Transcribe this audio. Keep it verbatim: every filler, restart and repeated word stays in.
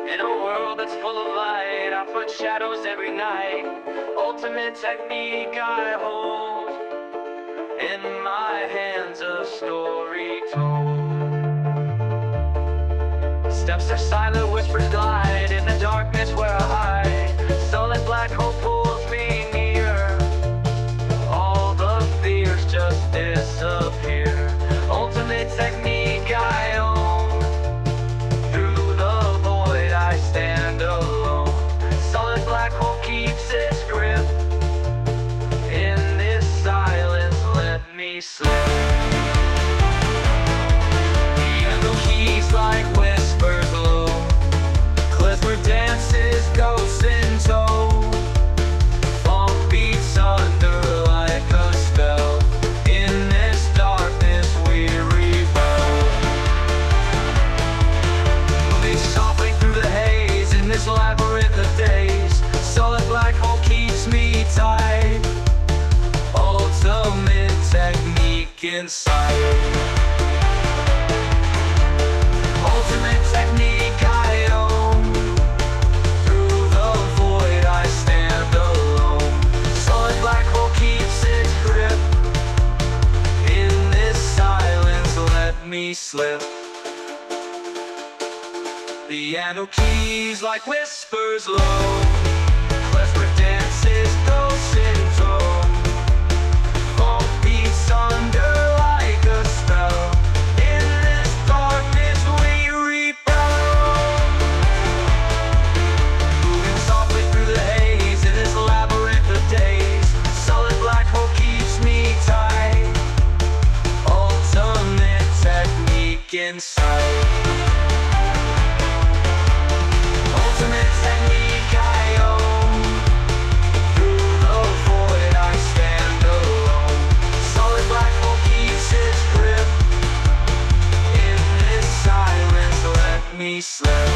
In a world that's full of light, I put shadows every night. Ultimate technique I hold in my hands, a story told. Steps are silent, whispers glide in the darkness where I hide. Solid black hole pulls me near. All the fears just disappear. Ultimate technique I own. Through the void I stand alone. Solid black hole keeps its grip. In this silence let me slip. The echo keys like whispers low. Klezmer dances, ghosts in tow. Funk beats under like a spell. In this darkness we rebel. Moving softly through the haze in this labyrinth of days. Solid black hole keeps me tight. Ultimate technique inside. Ultimate technique I own. Through the void I stand alone. Solid black hole keeps its grip. In this silence let me slip. The anno keys like whispers low. Klezmer dances, ghosts in tow. Funk beats under like a spell. In this darkness we rebel. Moving softly through the haze in this labyrinth of days. Solid black hole keeps me tight. Ultimate technique inside. Ultimate technique I own. Through the void I stand alone. Solid black hole keeps its grip. In this silence let me slip.